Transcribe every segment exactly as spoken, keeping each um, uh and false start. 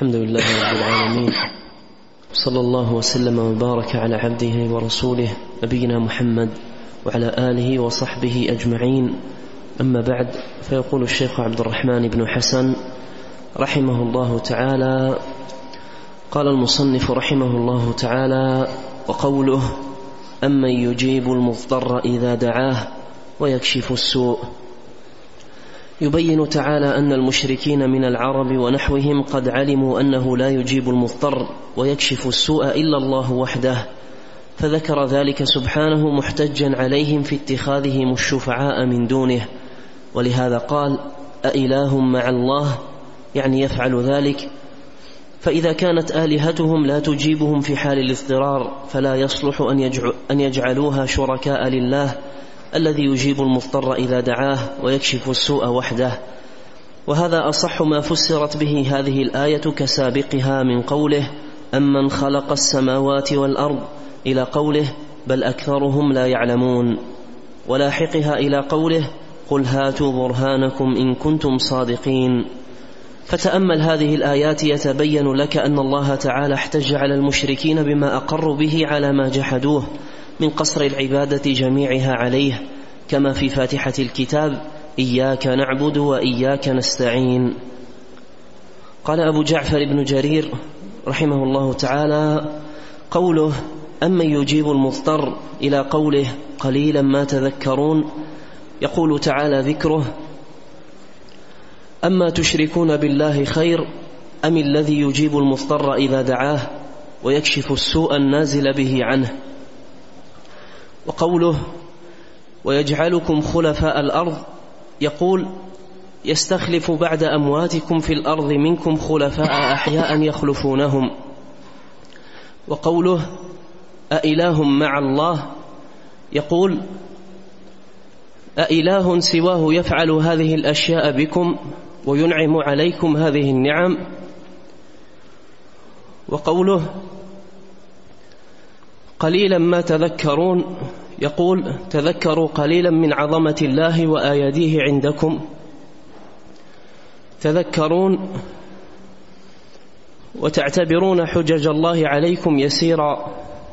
الحمد لله رب العالمين، صلى الله وسلم وبارك على عبده ورسوله نبينا محمد وعلى آله وصحبه أجمعين. أما بعد، فيقول الشيخ عبد الرحمن بن حسن رحمه الله تعالى: قال المصنف رحمه الله تعالى: وقوله أمن يجيب المضطر إذا دعاه ويكشف السوء، يبين تعالى أن المشركين من العرب ونحوهم قد علموا أنه لا يجيب المضطر ويكشف السوء إلا الله وحده، فذكر ذلك سبحانه محتجا عليهم في اتخاذهم الشفعاء من دونه، ولهذا قال: أإله مع الله، يعني يفعل ذلك. فإذا كانت آلهتهم لا تجيبهم في حال الاضطرار فلا يصلح أن يجعلوها شركاء لله الذي يجيب المضطر إذا دعاه ويكشف السوء وحده. وهذا أصح ما فسرت به هذه الآية كسابقها من قوله أمن خلق السماوات والأرض إلى قوله بل أكثرهم لا يعلمون، ولاحقها إلى قوله قل هاتوا برهانكم إن كنتم صادقين. فتأمل هذه الآيات يتبين لك أن الله تعالى احتج على المشركين بما أقروا به على ما جحدوه من قصر العبادة جميعها عليه، كما في فاتحة الكتاب إياك نعبد وإياك نستعين. قال أبو جعفر بن جرير رحمه الله تعالى: قوله أمن يجيب المضطر إلى قوله قليلا ما تذكرون، يقول تعالى ذكره: أما تشركون بالله خير أم الذي يجيب المضطر إذا دعاه ويكشف السوء النازل به عنه. وقوله ويجعلكم خلفاء الأرض، يقول يستخلف بعد أمواتكم في الأرض منكم خلفاء أحياء يخلفونهم. وقوله أإله مع الله، يقول أإله سواه يفعل هذه الأشياء بكم وينعم عليكم هذه النعم. وقوله قليلا ما تذكرون، يقول تذكروا قليلا من عظمة الله وآياته عندكم. تذكرون وتعتبرون حجج الله عليكم يسيرا،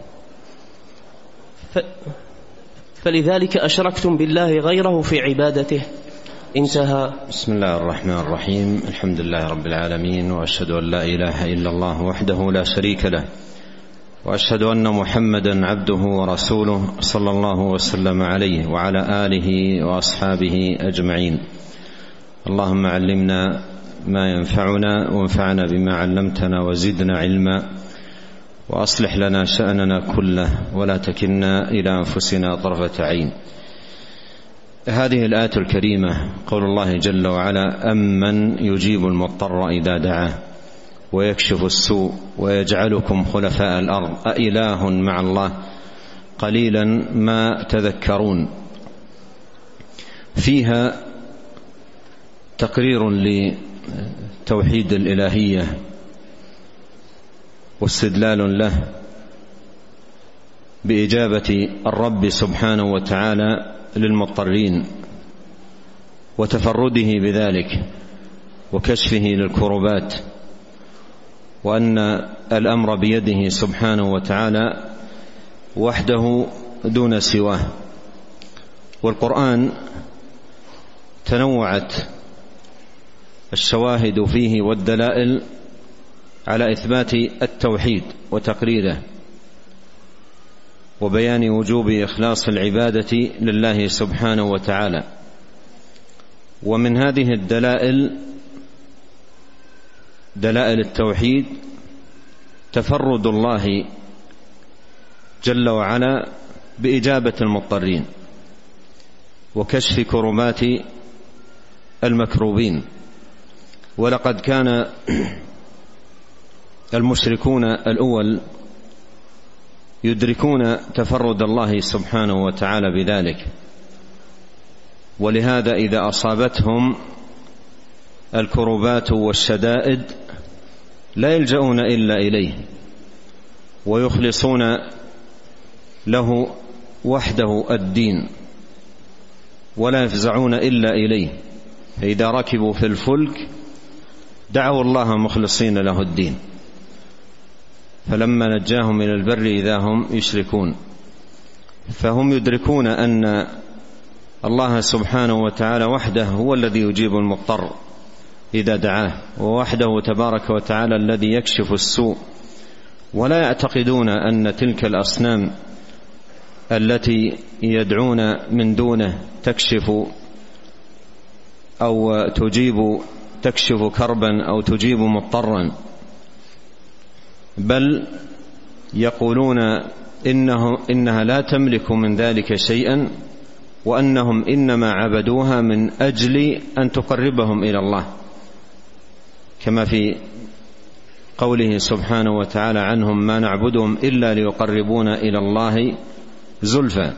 فلذلك أشركتم بالله غيره في عبادته. انتهى. بسم الله الرحمن الرحيم. الحمد لله رب العالمين، وأشهد أن لا إله إلا الله وحده لا شريك له، وأشهد أن محمدا عبده ورسوله صلى الله وسلم عليه وعلى آله وأصحابه أجمعين. اللهم علمنا ما ينفعنا وانفعنا بما علمتنا وزدنا علما، وأصلح لنا شأننا كله ولا تكلنا إلى أنفسنا طرفة عين. هذه الآية الكريمة قول الله جل وعلا أمن يجيب المضطر إذا دعاه ويكشف السوء ويجعلكم خلفاء الأرض أإله مع الله قليلا ما تذكرون، فيها تقرير لتوحيد الإلهية واستدلال له بإجابة الرب سبحانه وتعالى للمضطرين وتفرده بذلك وكشفه للكربات، وأن الأمر بيده سبحانه وتعالى وحده دون سواه. والقرآن تنوعت الشواهد فيه والدلائل على إثبات التوحيد وتقريره وبيان وجوب إخلاص العبادة لله سبحانه وتعالى. ومن هذه الدلائل دلائل التوحيد تفرد الله جل وعلا بإجابة المضطرين وكشف كربات المكروبين. ولقد كان المشركون الأول يدركون تفرد الله سبحانه وتعالى بذلك، ولهذا إذا أصابتهم الكربات والشدائد لا يلجؤون إلا إليه ويخلصون له وحده الدين ولا يفزعون إلا إليه. فإذا ركبوا في الفلك دعوا الله مخلصين له الدين، فلما نجاهم إلى البر إذا هم يشركون. فهم يدركون أن الله سبحانه وتعالى وحده هو الذي يجيب المضطر إذا دعاه، ووحده تبارك وتعالى الذي يكشف السوء، ولا يعتقدون أن تلك الأصنام التي يدعون من دونه تكشف أو تجيب تكشف كربا أو تجيب مضطرا، بل يقولون إنه إنها لا تملك من ذلك شيئا، وأنهم إنما عبدوها من أجل أن تقربهم إلى الله، كما في قوله سبحانه وتعالى عنهم: ما نعبدهم إلا ليقربونا إلى الله زلفى.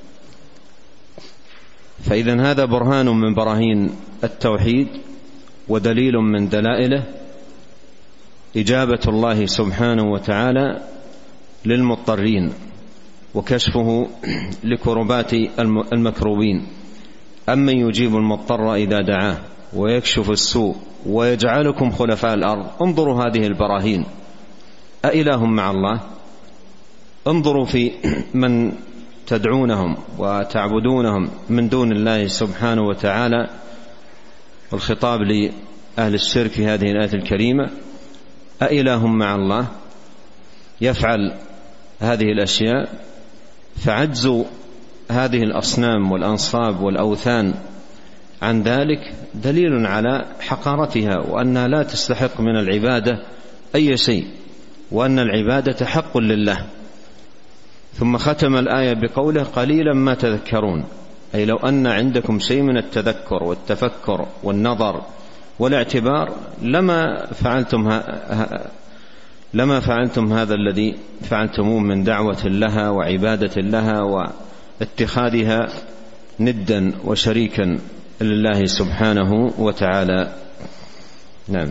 فإذن هذا برهان من براهين التوحيد ودليل من دلائله إجابة الله سبحانه وتعالى للمضطرين وكشفه لكربات المكروبين. أمن يجيب المضطر إذا دعاه ويكشف السوء ويجعلكم خلفاء الأرض. انظروا هذه البراهين، أإله مع الله؟ انظروا في من تدعونهم وتعبدونهم من دون الله سبحانه وتعالى. والخطاب لأهل الشرك في هذه الآية الكريمة: أإله مع الله يفعل هذه الأشياء؟ فعجز هذه الأصنام والأنصاب والأوثان عن ذلك دليل على حقارتها، وأنها لا تستحق من العبادة أي شيء، وأن العبادة حق لله. ثم ختم الآية بقوله: قليلا ما تذكرون، أي لو أن عندكم شيء من التذكر والتفكر والنظر والاعتبار لما فعلتم ها لما فعلتم هذا الذي فعلتموه من دعوة لها وعبادة لها واتخاذها ندا وشريكا لله سبحانه وتعالى. نعم.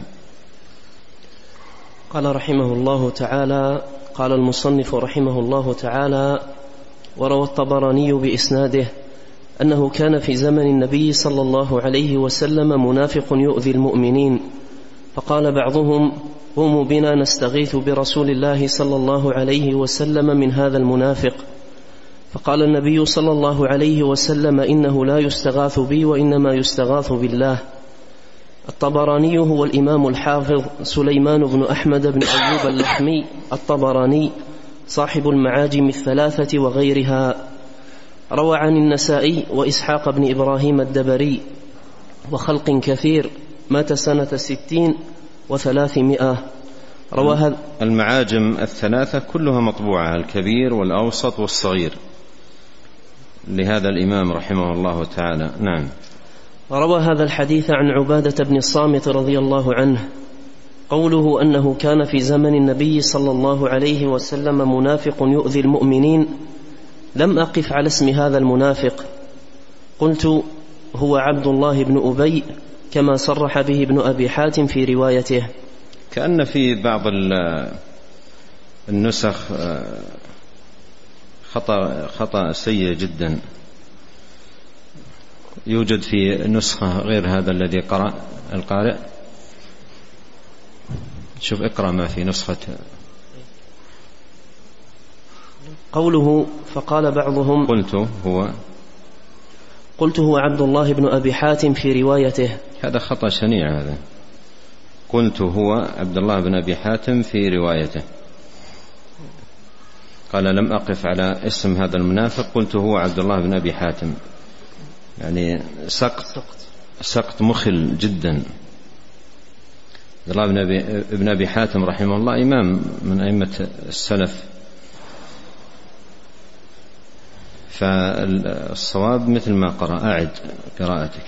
قال رحمه الله تعالى: قال المصنف رحمه الله تعالى: وروى الطبراني بإسناده أنه كان في زمن النبي صلى الله عليه وسلم منافق يؤذي المؤمنين، فقال بعضهم: قوموا بنا نستغيث برسول الله صلى الله عليه وسلم من هذا المنافق. فقال النبي صلى الله عليه وسلم: إنه لا يستغاث بي وإنما يستغاث بالله. الطبراني هو الإمام الحافظ سليمان بن أحمد بن أيوب اللحمي الطبراني صاحب المعاجم الثلاثة وغيرها. روى عن النسائي وإسحاق بن إبراهيم الدبري وخلق كثير، مات سنة ستين وثلاثمائة. روى هذا المعاجم الثلاثة كلها مطبوعة، الكبير والأوسط والصغير، لهذا الإمام رحمه الله تعالى. نعم. روى هذا الحديث عن عبادة بن الصامت رضي الله عنه. قوله أنه كان في زمن النبي صلى الله عليه وسلم منافق يؤذي المؤمنين، لم أقف على اسم هذا المنافق، قلت هو عبد الله بن أبي كما صرح به ابن أبي حاتم في روايته. كأن في بعض النسخ خطأ, خطأ سيء جدا، يوجد في نسخة غير هذا الذي قرأ القارئ. شوف اقرأ ما في نسخة. قوله فقال بعضهم قلت هو قلت هو عبد الله بن أبي حاتم في روايته. هذا خطأ شنيع هذا. قلت هو عبد الله بن أبي حاتم في روايته، قال لم أقف على اسم هذا المنافق، قلت هو عبد الله بن أبي حاتم، يعني سقط سقط مخل جدا. عبد الله بن أبي, ابن أبي حاتم رحمه الله إمام من أئمة السلف، فالصواب مثل ما قرأ. أعد قراءتك.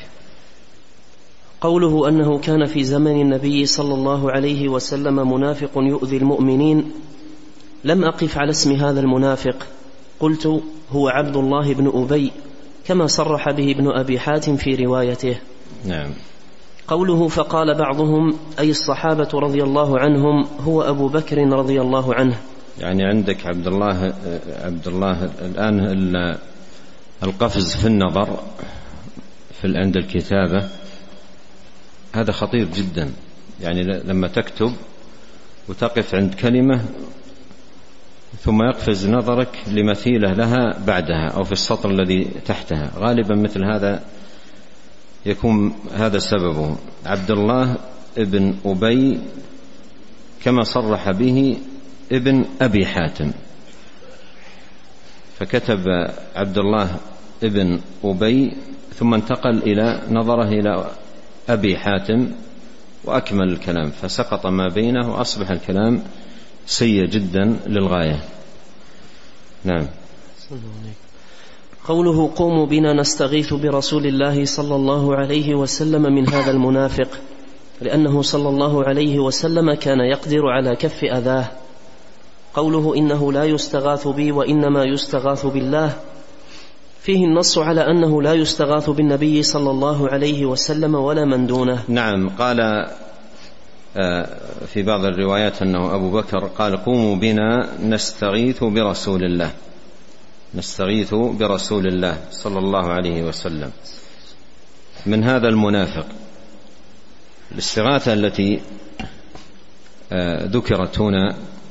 قوله أنه كان في زمن النبي صلى الله عليه وسلم منافق يؤذي المؤمنين، لم أقف على اسم هذا المنافق، قلت هو عبد الله بن أبي كما صرح به ابن أبي حاتم في روايته. نعم. قوله فقال بعضهم أي الصحابة رضي الله عنهم هو أبو بكر رضي الله عنه، يعني عندك عبد الله عبد الله الآن القفز في النظر في عند الكتابة هذا خطير جدا، يعني لما تكتب وتقف عند كلمة ثم يقفز نظرك لمثيلة لها بعدها أو في السطر الذي تحتها، غالبا مثل هذا يكون هذا سببه. عبد الله ابن أبي كما صرح به ابن أبي حاتم، فكتب عبد الله ابن أبي ثم انتقل إلى نظره إلى أبي حاتم وأكمل الكلام، فسقط ما بينه وأصبح الكلام سيء جدا للغاية. نعم. قوله قوموا بنا نستغيث برسول الله صلى الله عليه وسلم من هذا المنافق، لأنه صلى الله عليه وسلم كان يقدر على كف أذاه. قوله إنه لا يستغاث بي وإنما يستغاث بالله فيه النص على أنه لا يستغاث بالنبي صلى الله عليه وسلم ولا من دونه. نعم. قال في بعض الروايات أنه أبو بكر قال قوموا بنا نستغيث برسول الله، نستغيث برسول الله صلى الله عليه وسلم من هذا المنافق. الاستغاثة التي ذكرت هنا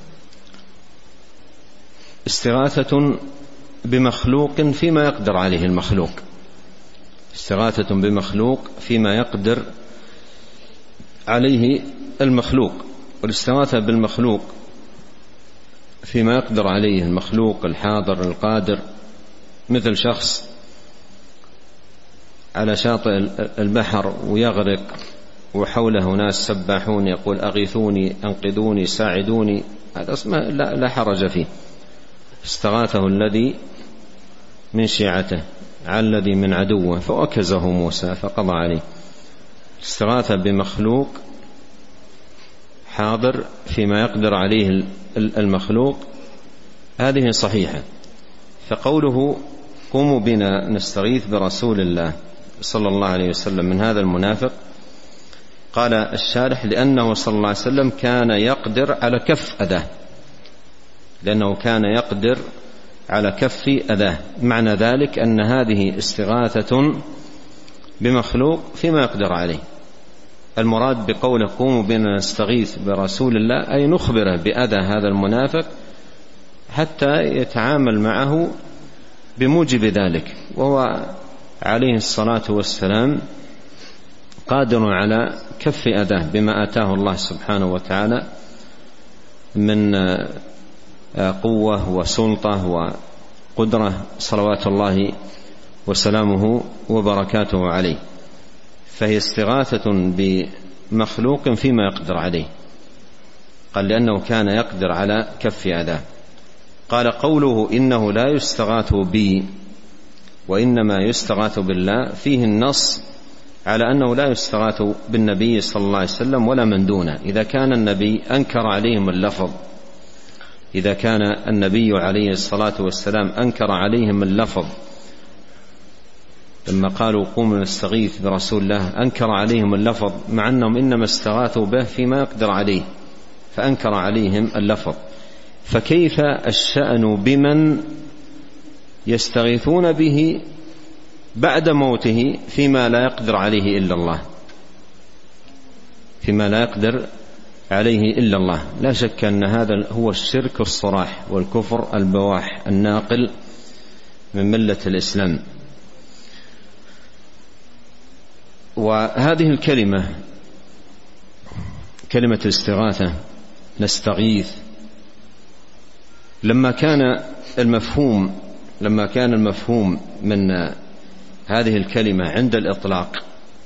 استغاثة بمخلوق فيما يقدر عليه المخلوق، استغاثة بمخلوق فيما يقدر عليه المخلوق. والاستغاثة بالمخلوق فيما يقدر عليه المخلوق الحاضر القادر، مثل شخص على شاطئ البحر ويغرق وحوله ناس سباحون يقول أغيثوني أنقذوني ساعدوني، هذا اسمه لا حرج فيه. استغاثه الذي من شيعته على الذي من عدوه فوكزه موسى فقضى عليه. استغاث بمخلوق حاضر فيما يقدر عليه المخلوق هذه صحيحة. فقوله قوموا بنا نستغيث برسول الله صلى الله عليه وسلم من هذا المنافق، قال الشارح لأنه صلى الله عليه وسلم كان يقدر على كف أذاه، لأنه كان يقدر على كف أذاه. معنى ذلك أن هذه استغاثة بمخلوق فيما يقدر عليه. المراد بقوله قوموا بنا نستغيث برسول الله أي نخبره بأذى هذا المنافق حتى يتعامل معه بموجب ذلك، وهو عليه الصلاة والسلام قادر على كف أذاه بما آتاه الله سبحانه وتعالى من قوة وسلطة وقدرة صلوات الله وسلامه وبركاته عليه. فهي استغاثة بمخلوق فيما يقدر عليه، قال لأنه كان يقدر على كف أذاه. قال قوله إنه لا يستغاث بي وإنما يستغاث بالله فيه النص على أنه لا يستغاث بالنبي صلى الله عليه وسلم ولا من دونه. إذا كان النبي أنكر عليهم اللفظ إذا كان النبي عليه الصلاة والسلام أنكر عليهم اللفظ لما قالوا قوموا نستغيث برسول الله، أنكر عليهم اللفظ مع أنهم إنما استغاثوا به فيما يقدر عليه فأنكر عليهم اللفظ، فكيف الشأن بمن يستغيثون به بعد موته فيما لا يقدر عليه إلا الله، فيما لا يقدر عليه إلا الله. لا شك أن هذا هو الشرك الصراح والكفر البواح الناقل من ملة الإسلام. وهذه الكلمة كلمة الاستغاثة نستغيث لما كان المفهوم لما كان المفهوم من هذه الكلمة عند الإطلاق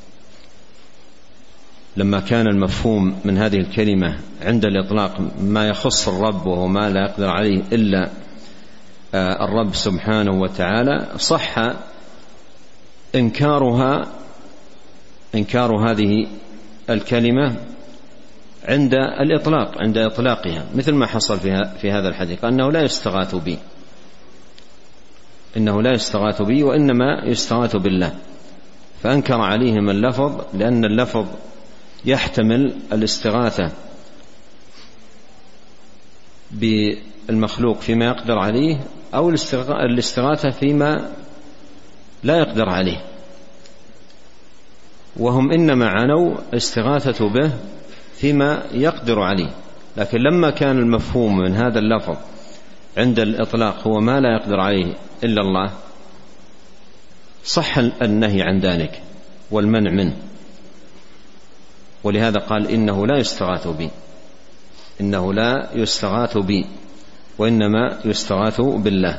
لما كان المفهوم من هذه الكلمة عند الإطلاق ما يخص الرب وهو ما لا يقدر عليه إلا الرب سبحانه وتعالى، صح إنكارها إنكار هذه الكلمة عند الإطلاق عند إطلاقها، مثل ما حصل في هذا الحديث أنه لا يستغاث بي إنه لا يستغاث بي وإنما يستغاث بالله، فأنكر عليهم اللفظ لأن اللفظ يحتمل الاستغاثة بالمخلوق فيما يقدر عليه أو الاستغاثة فيما لا يقدر عليه، وهم إنما عنوا الاستغاثة به فيما يقدر عليه. لكن لما كان المفهوم من هذا اللفظ عند الإطلاق هو ما لا يقدر عليه إلا الله، صح النهي عن ذلك والمنع منه. ولهذا قال إنه لا يستغاث بي، إنه لا يستغاث بي وإنما يستغاث بالله.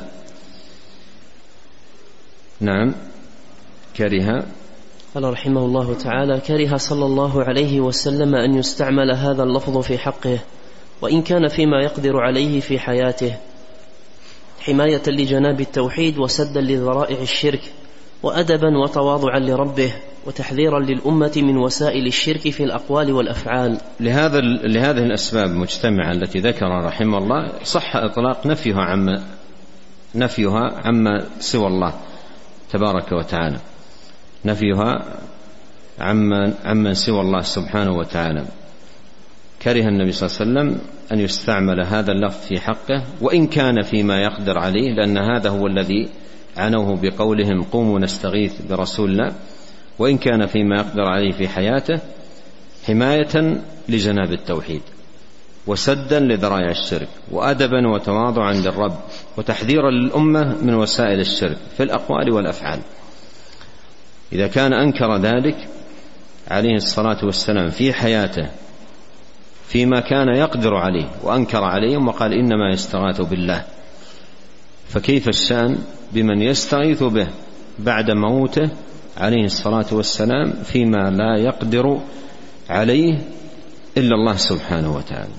نعم. كره قال رحمه الله تعالى: كره صلى الله عليه وسلم أن يستعمل هذا اللفظ في حقه، وإن كان فيما يقدر عليه في حياته، حماية لجناب التوحيد وسدا لذرائع الشرك، وأدبا وتواضعا لربه، وتحذيرا للأمة من وسائل الشرك في الأقوال والأفعال. لهذا لهذه الأسباب المجتمعة التي ذكر رحمه الله صح إطلاق نفيها عما نفيها عما سوى الله تبارك وتعالى، نفيها عما عمن سوى الله سبحانه وتعالى. كره النبي صلى الله عليه وسلم أن يستعمل هذا اللفظ في حقه، وإن كان فيما يقدر عليه، لأن هذا هو الذي عنوه بقولهم قوموا نستغيث برسولنا، وإن كان فيما يقدر عليه في حياته، حماية لجناب التوحيد وسدا لذرائع الشرك وأدبا وتواضعا للرب وتحذيرا للأمة من وسائل الشرك في الأقوال والأفعال. إذا كان أنكر ذلك عليه الصلاة والسلام في حياته فيما كان يقدر عليه وأنكر عليهم وقال إنما يستغاث بالله، فكيف الشأن بمن يستغيث به بعد موته عليه الصلاة والسلام فيما لا يقدر عليه إلا الله سبحانه وتعالى.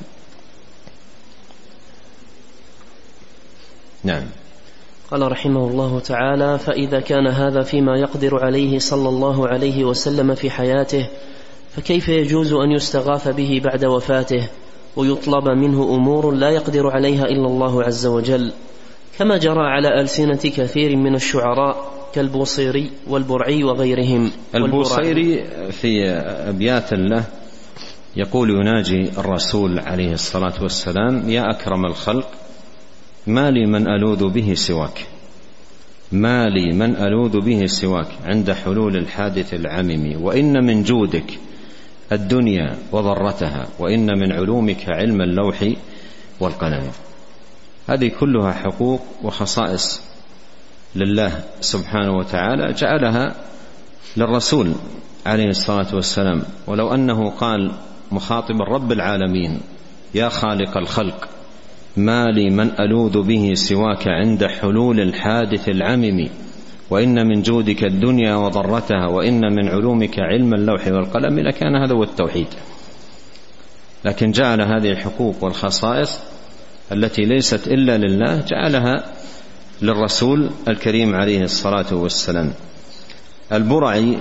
نعم. قال رحمه الله تعالى: فإذا كان هذا فيما يقدر عليه صلى الله عليه وسلم في حياته، فكيف يجوز أن يستغاث به بعد وفاته ويطلب منه أمور لا يقدر عليها إلا الله عز وجل، كما جرى على ألسنة كثير من الشعراء كالبوصيري والبرعي وغيرهم. البوصيري في أبيات له يقول يناجي الرسول عليه الصلاة والسلام: يا أكرم الخلق ما لي من ألوذ به سواك، ما لي من ألوذ به سواك عند حلول الحادث العمم، وإن من جودك الدنيا وضرتها، وإن من علومك علم اللوح والقلم. هذه كلها حقوق وخصائص لله سبحانه وتعالى جعلها للرسول عليه الصلاة والسلام. ولو أنه قال مخاطبا رب العالمين: يا خالق الخلق ما لي من ألوذ به سواك عند حلول الحادث العمم، وإن من جودك الدنيا وضرتها، وإن من علومك علم اللوح والقلم، لكان هذا هو التوحيد. لكن جعل هذه الحقوق والخصائص التي ليست إلا لله جعلها للرسول الكريم عليه الصلاة والسلام. البرعي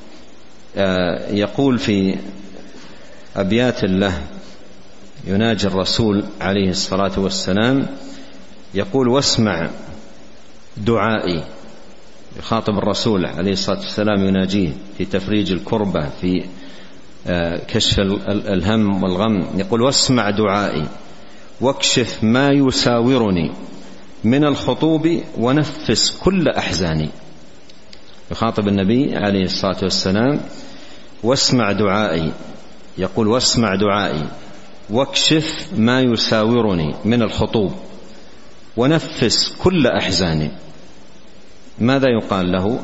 يقول في أبيات له يناجي الرسول عليه الصلاة والسلام، يقول: واسمع دعائي، يخاطب الرسول عليه الصلاة والسلام يناجيه في تفريج الكربة، في كشف الهم والغم. يقول: واسمع دعائي واكشف ما يساورني من الخطوب ونفس كل أحزاني. يخاطب النبي عليه الصلاة والسلام: واسمع دعائي، يقول: واسمع دعائي واكشف ما يساورني من الخطوب ونفس كل أحزاني. ماذا يقال له؟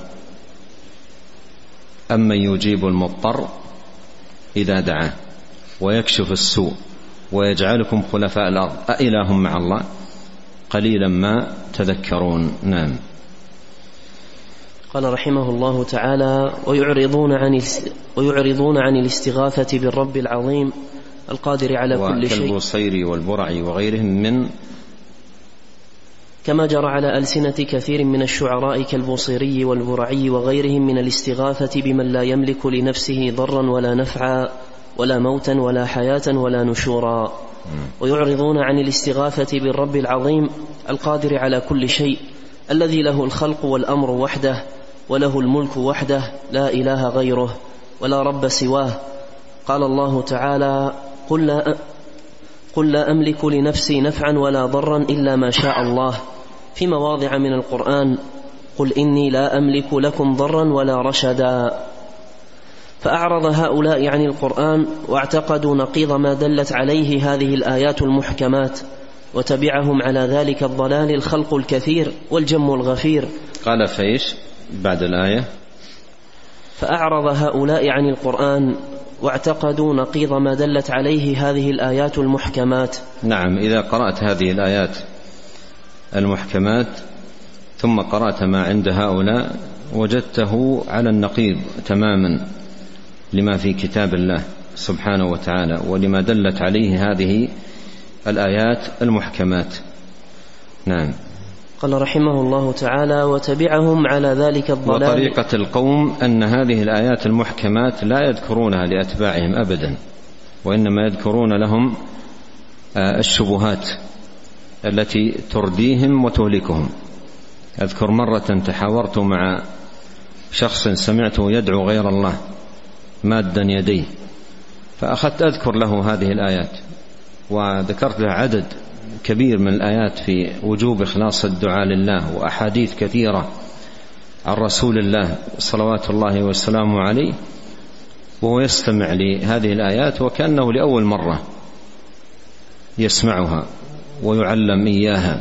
أمن يجيب المضطر إذا دعاه ويكشف السوء ويجعلكم خلفاء الأرض أإله مع الله قليلا ما تذكرون. نعم. قال رحمه الله تعالى: ويعرضون عن ويعرضون عن الاستغاثة بالرب العظيم القادر على كل شيء، كالبوصيري والبرعي وغيرهم من كما جرى على ألسنة كثير من الشعراء كالبوصيري والبرعي وغيرهم من الاستغاثة بمن لا يملك لنفسه ضرا ولا نفعا ولا موتا ولا حياة ولا نشورا. ويعرضون عن الاستغاثة بالرب العظيم القادر على كل شيء الذي له الخلق والأمر وحده، وله الملك وحده، لا إله غيره ولا رب سواه. قال الله تعالى: قل لا, قل لا أملك لنفسي نفعا ولا ضرا إلا ما شاء الله، في مواضع من القرآن: قل إني لا أملك لكم ضرا ولا رشدا. فأعرض هؤلاء عن القرآن واعتقدوا نقيض ما دلت عليه هذه الآيات المحكمات، وتبعهم على ذلك الضلال الخلق الكثير والجم الغفير. قال فيش بعد الآية: فأعرض هؤلاء عن القرآن واعتقدوا نقيض ما دلت عليه هذه الآيات المحكمات. نعم، إذا قرأت هذه الآيات المحكمات ثم قرأت ما عند هؤلاء وجدته على النقيض تماما لما في كتاب الله سبحانه وتعالى ولما دلت عليه هذه الآيات المحكمات. نعم. قال رحمه الله تعالى: وتبعهم على ذلك الضلال. وطريقة القوم أن هذه الآيات المحكمات لا يذكرونها لأتباعهم أبدا، وإنما يذكرون لهم الشبهات التي ترديهم وتهلكهم. أذكر مرة تحاورت مع شخص سمعته يدعو غير الله مادا يديه، فأخذت أذكر له هذه الآيات وذكرت له عدد كبير من الآيات في وجوب إخلاص الدعاء لله، وأحاديث كثيرة عن رسول الله صلوات الله وسلامه عليه، وهو يستمع لهذه الآيات وكأنه لأول مرة يسمعها ويعلم إياها.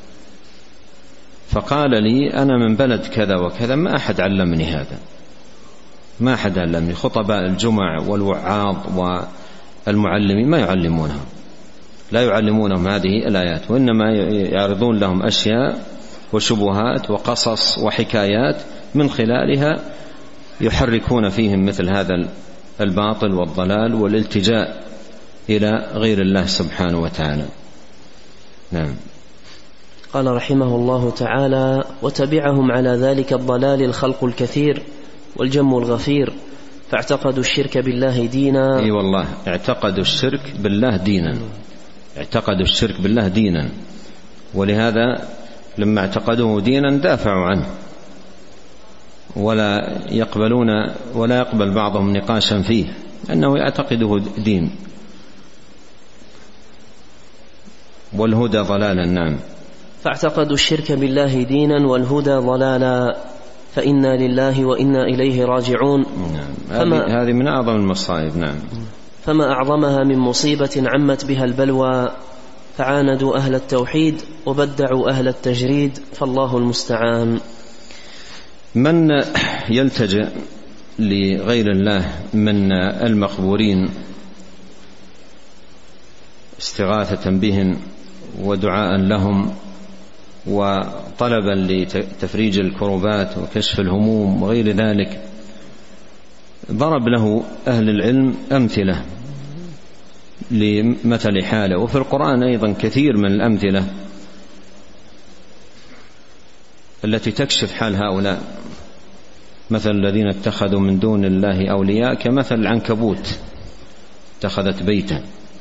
فقال لي: أنا من بلد كذا وكذا، ما أحد علمني هذا، ما أحد علمني. خطباء الجمع والوعاظ والمعلمين ما يعلمونها، لا يعلمونهم هذه الآيات، وإنما يعرضون لهم أشياء وشبهات وقصص وحكايات من خلالها يحركون فيهم مثل هذا الباطل والضلال والالتجاء إلى غير الله سبحانه وتعالى. نعم. قال رحمه الله تعالى: وتبعهم على ذلك الضلال الخلق الكثير والجم الغفير، فاعتقدوا الشرك بالله دينا. اي والله، اعتقدوا الشرك بالله دينا، اعتقدوا الشرك بالله دينا، ولهذا لما اعتقدوه دينا دافعوا عنه، ولا يقبلون ولا يقبل بعضهم نقاشا فيه أنه يعتقده دين. والهدى ضلالا. نعم. فاعتقدوا الشرك بالله دينا والهدى ضلالا، فإنا لله وإنا إليه راجعون. نعم. هذه من أعظم المصائب. نعم. فما أعظمها من مصيبة عمت بها البلوى، فعاندوا أهل التوحيد وبدعوا أهل التجريد، فالله المستعان. من يلتجئ لغير الله من المقبورين استغاثة بهم ودعاء لهم وطلبا لتفريج الكربات وكشف الهموم وغير ذلك، ضرب له أهل العلم أمثلة لمثل حاله، وفي القرآن أيضا كثير من الأمثلة التي تكشف حال هؤلاء. مثل الذين اتخذوا من دون الله أولياء كمثل العنكبوت اتخذت بيتا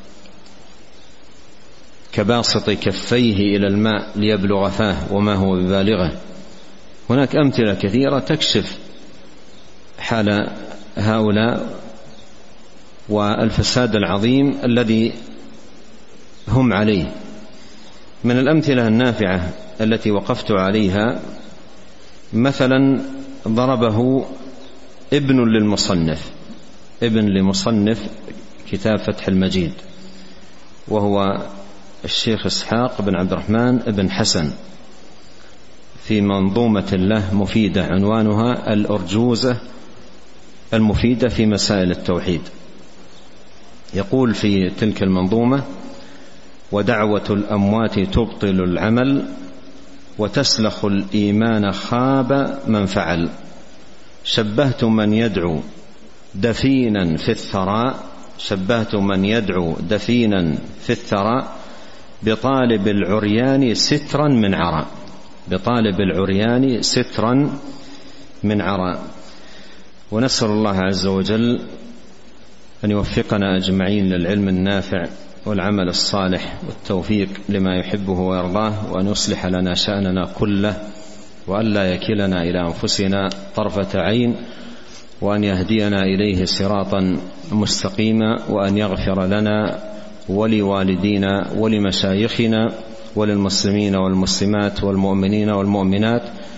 كباسط كفيه إلى الماء ليبلغ فاه وما هو ببالغه. هناك أمثلة كثيرة تكشف حال هؤلاء والفساد العظيم الذي هم عليه. من الأمثلة النافعة التي وقفت عليها مثلا ضربه ابن للمصنف ابن لمصنف كتاب فتح المجيد، وهو الشيخ إسحاق بن عبد الرحمن بن حسن، في منظومة له مفيدة عنوانها الأرجوزة المفيدة في مسائل التوحيد. يقول في تلك المنظومة: ودعوة الأموات تبطل العمل وتسلخ الإيمان خاب من فعل، شبهت من يدعو دفينا في الثراء شبهت من يدعو دفينا في الثراء بطالب العريان سترا من عراء بطالب العريان سترا من عراء. ونسأل الله عز وجل أن يوفقنا أجمعين للعلم النافع والعمل الصالح والتوفيق لما يحبه ويرضاه، وأن يصلح لنا شأننا كله، وأن لا يكلنا إلى أنفسنا طرفة عين، وأن يهدينا إليه صراطا مستقيما، وأن يغفر لنا ولوالدينا ولمشايخنا وللمسلمين والمسلمات والمؤمنين والمؤمنات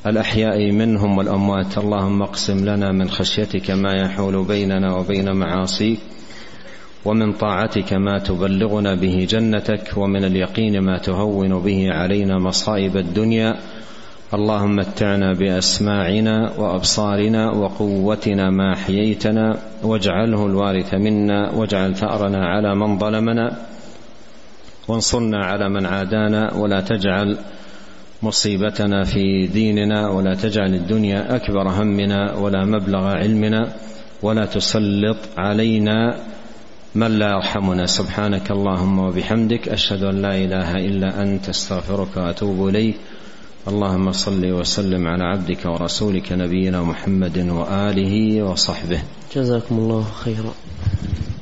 الأحياء منهم والأموات. اللهم اقسم لنا من خشيتك ما يحول بيننا وبين معاصيك، ومن طاعتك ما تبلغنا به جنتك، ومن اليقين ما تهون به علينا مصائب الدنيا. اللهم متعنا بأسماعنا وأبصارنا وقوتنا ما أحييتنا، واجعله الوارث منا، واجعل ثأرنا على من ظلمنا، وانصرنا على من عادانا، ولا تجعل مصيبتنا في ديننا، ولا تجعل الدنيا أكبر همنا ولا مبلغ علمنا، ولا تسلط علينا من لا يرحمنا. سبحانك اللهم وبحمدك، أشهد أن لا إله إلا أنت، استغفرك وأتوب إليك. اللهم صل وسلم على عبدك ورسولك نبينا محمد وآله وصحبه. جزاكم الله خيرا.